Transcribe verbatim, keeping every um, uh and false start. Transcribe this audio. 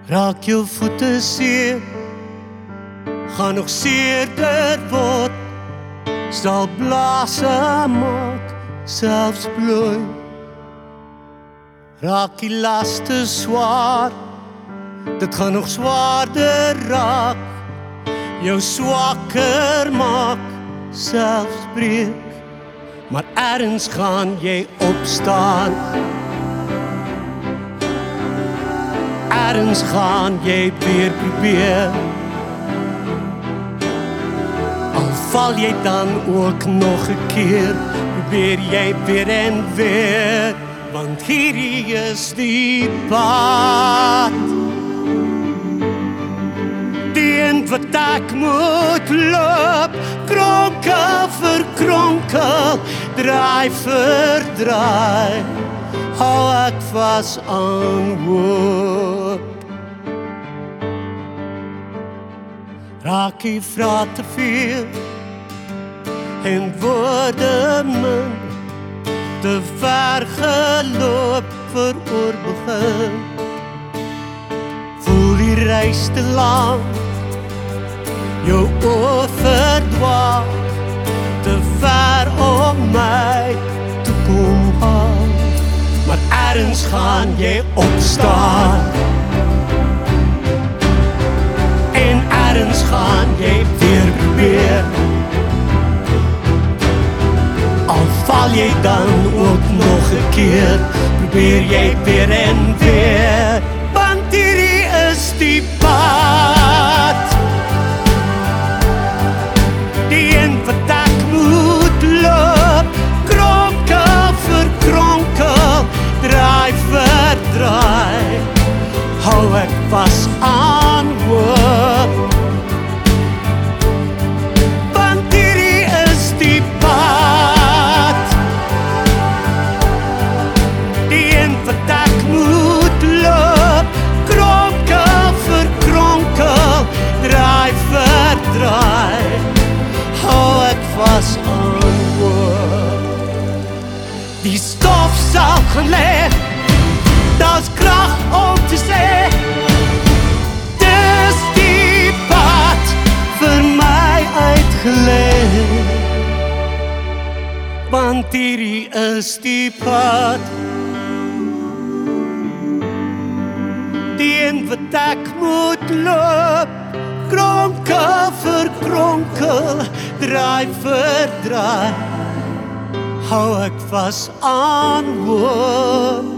Raak jou voete seer, gaan nog seerder word, sal blaase maak, selfs bloei. Raak die laste swaar, dit gaan nog swaarder raak, jou swakker maak, selfs breek. Maar ergens gaan jy opstaan, ergens gaan jy weer probeer. Al val jy dan ook nog 'n keer, probeer jy weer en weer, want hierdie is die pad, die een wat ek moet loop, kronkel vir kronkel, draai vir draai, hou ek vas aan hoop. Raak jy vra te veel en woorde min, te ver geloop vir oorbegin. Voel die reis te lang, jou oor verdwaal, te ver om my te kom haal. Maar ergens gaan jy opstaan, en ergens gaan jy weer probeer. Al val jy dan ook nog 'n keer, probeer jy weer en weer, want hierdie is die pad, die een wat ek moet loop, kronkel vir kronkel, draai vir draai, hou ek vas aan hoop. Want hierdie is die pad, die een wat ek moet loop, kronkel vir kronkel, draai vir draai, hou ek vas aan hoop. Die stof sal gaan lê, daar's krag om te sê, dis die pad vir my uitgelê. Want hierdie is die pad, die een wat ek moet loop, kronkel vir kronkel, draai vir draai, hou ek vas aan hoop.